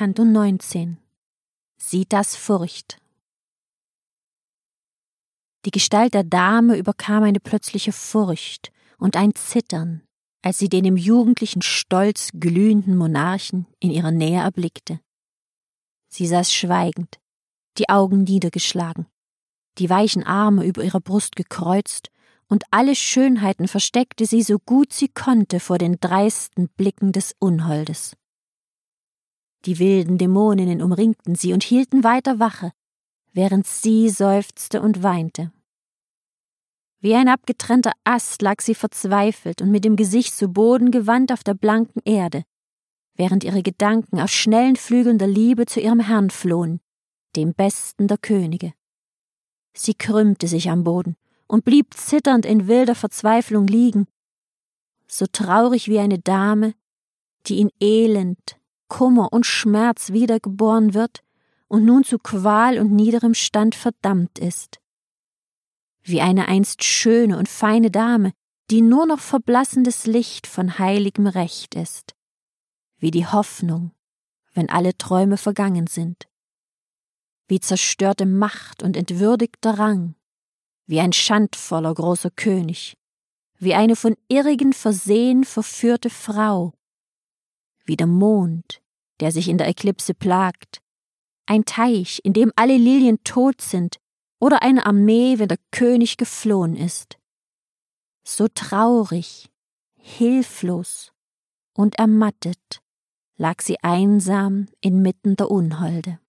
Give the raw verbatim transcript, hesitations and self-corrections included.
neunzehn. Sieht das Furcht. Die Gestalt der Dame überkam eine plötzliche Furcht und ein Zittern, als sie den im jugendlichen Stolz glühenden Monarchen in ihrer Nähe erblickte. Sie saß schweigend, die Augen niedergeschlagen, die weichen Arme über ihrer Brust gekreuzt, und alle Schönheiten versteckte sie so gut sie konnte vor den dreisten Blicken des Unholdes. Die wilden Dämoninnen umringten sie und hielten weiter Wache, während sie seufzte und weinte. Wie ein abgetrennter Ast lag sie verzweifelt und mit dem Gesicht zu Boden gewandt auf der blanken Erde, während ihre Gedanken auf schnellen Flügeln der Liebe zu ihrem Herrn flohen, dem besten der Könige. Sie krümmte sich am Boden und blieb zitternd in wilder Verzweiflung liegen, so traurig wie eine Dame, die in Elend, Kummer und Schmerz wiedergeboren wird und nun zu Qual und niederem Stand verdammt ist. Wie eine einst schöne und feine Dame, die nur noch verblassendes Licht von heiligem Recht ist. Wie die Hoffnung, wenn alle Träume vergangen sind. Wie zerstörte Macht und entwürdigter Rang. Wie ein schandvoller großer König. Wie eine von irrigen Versehen verführte Frau. Wie der Mond, der sich in der Eklipse plagt. Ein Teich, in dem alle Lilien tot sind, oder eine Armee, wenn der König geflohen ist. So traurig, hilflos und ermattet lag sie einsam inmitten der Unholde.